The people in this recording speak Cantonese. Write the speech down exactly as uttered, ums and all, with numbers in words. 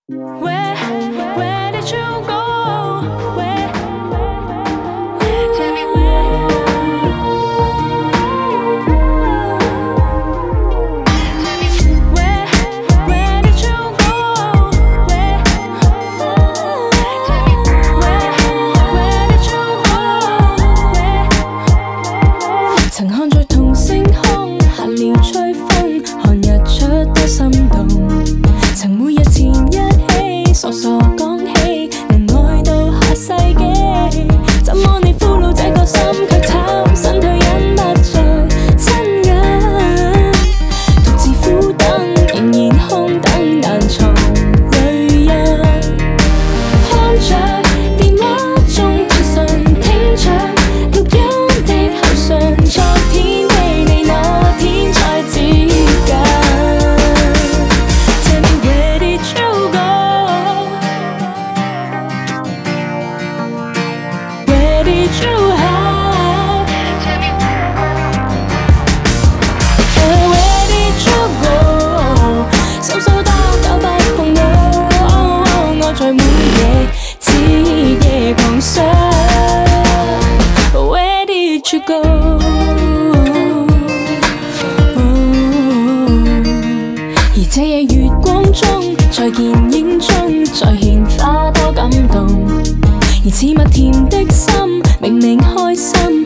Where, where did you go? Where, tell me where. Tell me where, where did you go? Where, tell me where, where did you go? Where 曾看在同星空，閒聊吹風，看日出多心動。曾每日前一起，傻傻講起，能愛到下世紀。怎麼你俘虜這個心，卻慘身退隱不再親近？獨自苦等，仍然空等，難藏淚印。看着電話中短信，聽着錄音的口訊，昨天為你那天才接近。Tell me where did you go? Where did you hide? Tell me where, where did you go? 搜搜到搞不碰我，我在每夜徹夜狂想。Where did you go? 而這夜月光中，在電影中再獻花多感動。而似蜜甜的心，明明開心。